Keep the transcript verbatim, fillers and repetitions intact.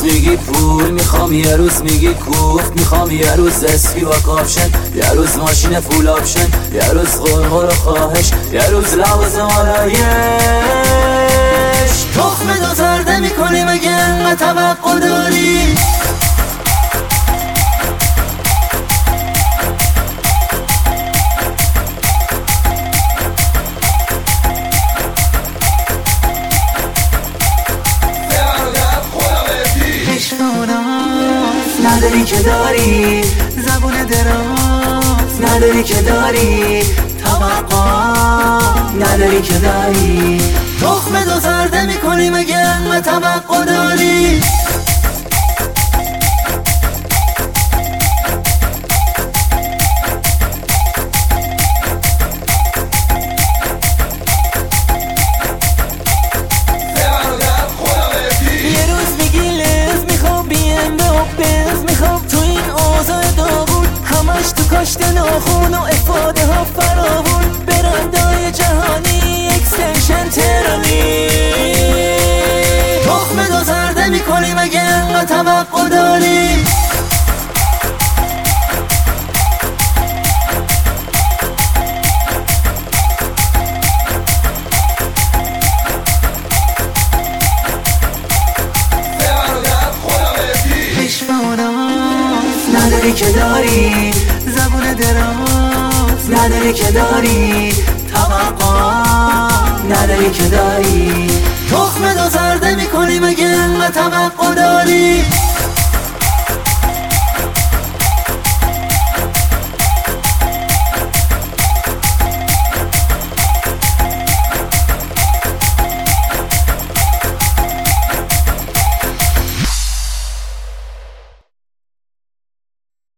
میگی پول میخوام، یه روز میگی کوفت میخوام، یه روز اسکی با کاپشن، یه روز ماشین فول آپشن، یه روز غرغر و خواهش، یه روز لوازم آرایش. تخم دو زرده میکنی مگه انقدر توقع داری؟ نداری که داری زبون دراز، نداری که داری توقع، نداری که داری تخم دو زرده میکنی مگه انقدر توقع داری؟ کاشت ناخون و افاده ها فراون، برندهای جهانی اکستنشن ترانی. تخم دو زرده میکنی مگه انقدر توقع داری؟ نداری که داری زبون دراز، نداری که داری توقع، نداری که داری تخم دو زرده میکنی مگه انقدر توقع داری؟